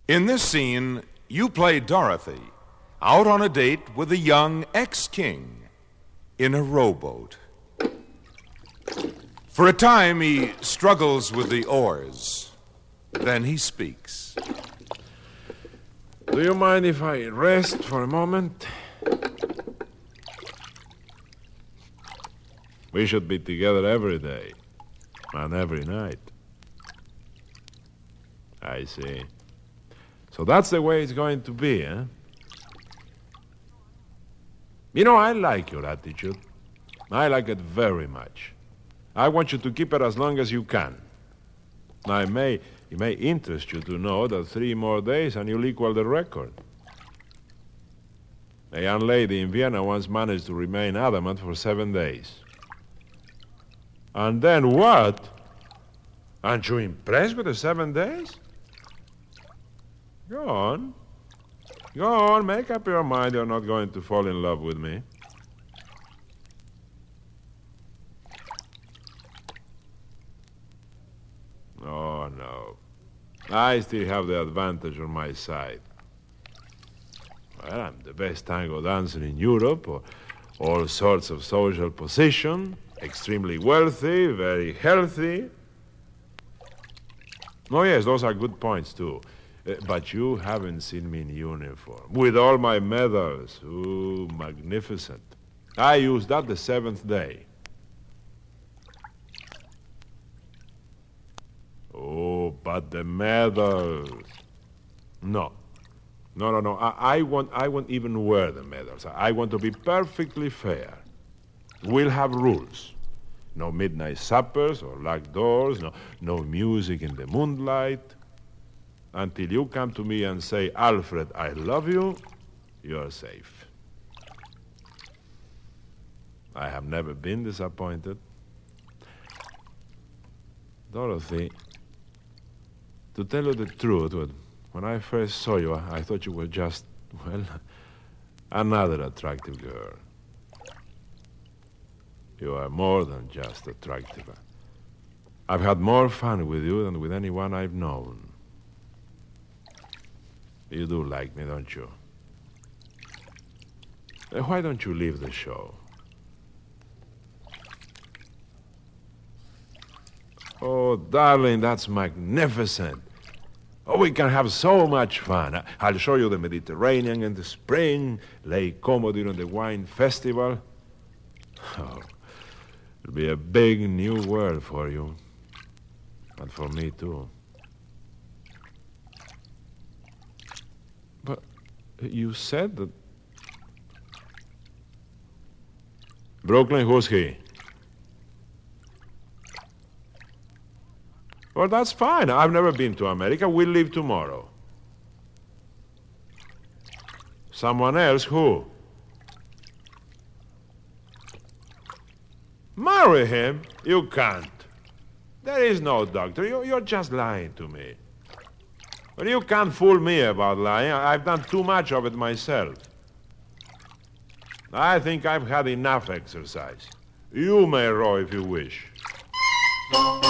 In this scene, you play Dorothy, out on a date with a young ex-king in a rowboat. For a time, he struggles with the oars. Then he speaks. Do you mind if I rest for a moment? We should be together every day and every night. I see. So that's the way it's going to be, eh? You know, I like your attitude. I like it very much. I want you to keep it as long as you can. Now, it may interest you to know that 3 more days and you'll equal the record. A young lady in Vienna once managed to remain adamant for 7 days. And then what? Aren't you impressed with the 7 days? Go on. Go on, make up your mind you're not going to fall in love with me. Oh, no. I still have the advantage on my side. Well, I'm the best tango dancer in Europe, or all sorts of social position, extremely wealthy, very healthy. Oh, yes, those are good points, too. But you haven't seen me in uniform, with all my medals. Ooh, magnificent. I used that the 7th day. Oh, but the medals. No. No. I won't even wear the medals. I want to be perfectly fair. We'll have rules. No midnight suppers or locked doors, no music in the moonlight. Until you come to me and say, Alfred, I love you, you're safe. I have never been disappointed. Dorothy, to tell you the truth, when I first saw you, I thought you were just, well, another attractive girl. You are more than just attractive. I've had more fun with you than with anyone I've known. You do like me, don't you? Why don't you leave the show? Oh, darling, that's magnificent. Oh, we can have so much fun. I'll show you the Mediterranean in the spring, Lake Como during the wine festival. Oh, it'll be a big new world for you. And for me, too. But you said that... Brooklyn, who's he? Well, that's fine. I've never been to America. We'll leave tomorrow. Someone else? Who? Marry him? You can't. There is no doctor. You're just lying to me. But you can't fool me about lying. I've done too much of it myself. I think I've had enough exercise. You may row if you wish.